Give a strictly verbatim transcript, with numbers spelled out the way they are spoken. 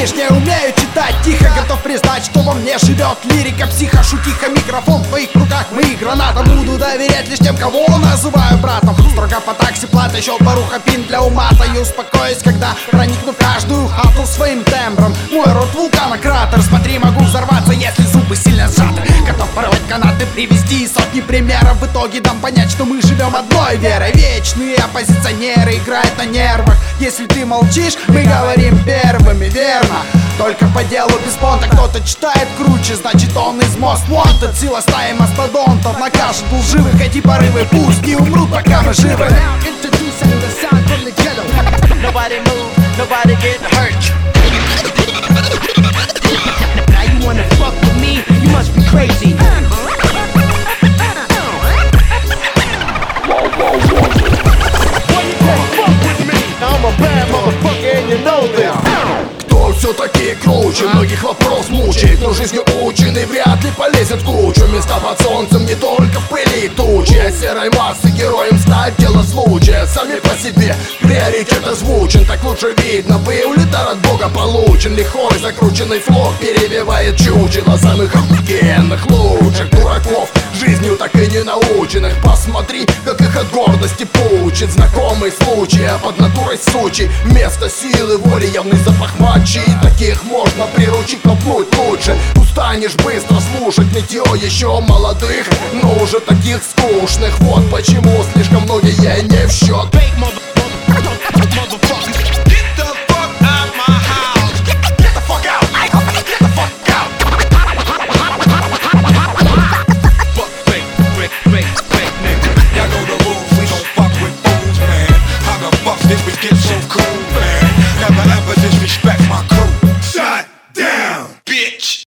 видишь, не умею читать тихо. Готов признать, что во мне живет лирика, психа, шутиха. Микрофон в твоих руках, мои граната. Буду доверять лишь тем, кого называю братом. Строго по такси, плата, еще баруха, пин для умата. И успокоюсь, когда проникну в каждую хату своим тембром. Мой рот вулкана, кратер. Смотри, могу взорваться, если зубы сильно сжаты. Готов порвать канаты, привести сотни примеров. В итоге дам понять, что мы живем одной верой. Вечные оппозиционеры играют на нервах. Если ты молчишь, мы говорим первыми, верно? Только по делу без понта. Кто-то читает круче, значит он из Most Wanted. Сила стаи мастодонтов накажет лживых. Эти порывы пусть не умрут, пока мы живы. Nobody move, nobody get hurt. Now you wanna fuck with me? You must be crazy. Кто все-таки круче? Многих вопрос мучает, но жизнью ученый вряд ли полезет в кучу. Места под солнцем не только в пыли и тучи, а серой массы героем стать дело случая. Сами по себе приоритет озвучен, так лучше видно. Бэйулитар от Бога получен. Лихой закрученный флот перебивает чучело самых офигенных, лучших дураков, жизнью так и не наученных. Посмотри, как их от гордости пучит. Знакомый случай, а под натурой сучи. Вместо силы воли явный запах мочи. Таких можно приручить, но пнуть лучше. Устанешь быстро слушать нытье еще молодых, но уже таких скучных. Вот почему слишком многие не в счет.